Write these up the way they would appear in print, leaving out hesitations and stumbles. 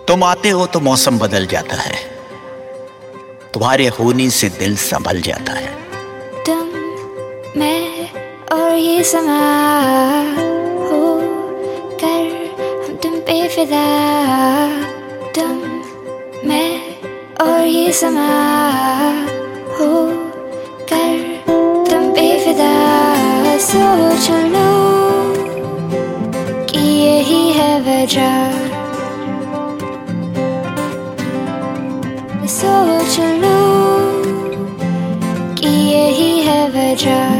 तुम आते हो तो मौसम बदल जाता है, तुम्हारे होने से दिल संभल जाता है। तुम, मैं और ये समा हो कर हम तुम पे फिदा। तुम, मैं और ये समा हो कर तुम पे फिदा। सोच लो कि यही है वजह, सोच लो कि यही है वजह।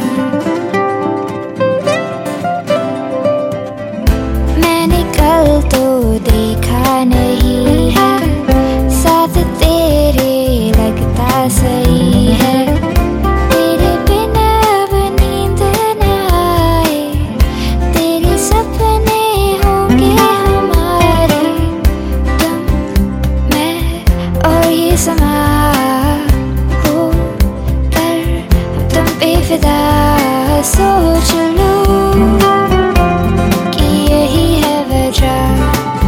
मैंने कल तो देखा नहीं है, साथ तेरे लगता सही है। तेरे बिना अब नींद न आए, तेरे सपने होंगे हमारे। तुम, मैं और ये समा हो कर हम तुम पे फिदा। सोच लो कि यही है वजह।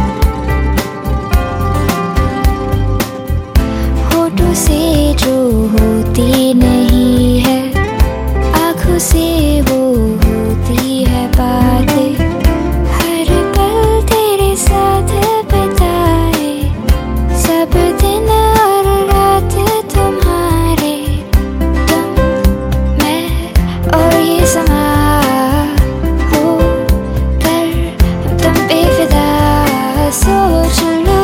होठों से जो होती नहीं है, आँखों से वो होती है बातें। हर पल तेरे साथ बिताए, सब दिन और रात तुम्हारे। तुम, मैं और ये समा हो कर हम तुम पे फिदा। सोच लो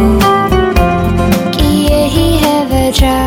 कि यही है वजह।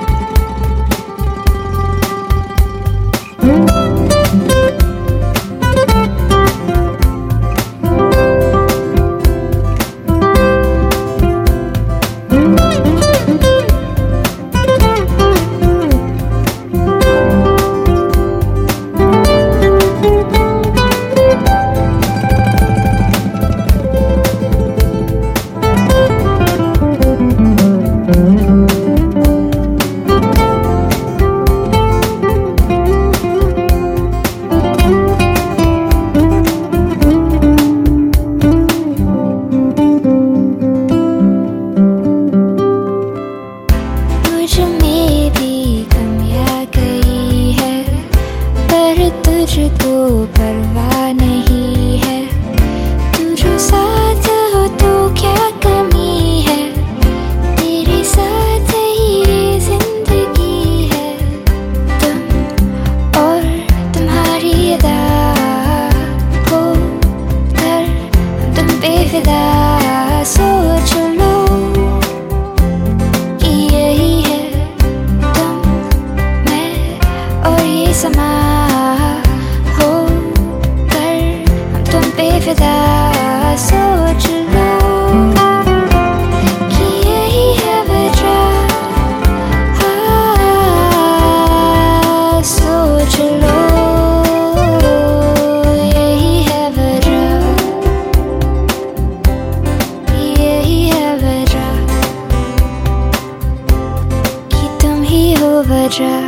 में भी कमियां गई है, पर तुझको परवाह नहीं है। तू जो साथ हो तो क्या कमी है, तेरे साथ ही जिंदगी है। तुम और तुम्हारी अदा हो कर हम तुम पे फिदा। सोच लो कि यही है तुम, मैं और ये समा हो कर हम तुम पे फिदा। सोच लो कि यही है वजह। सोच लो यही है वजह, यही है वजह कि तुम ही हो वजह।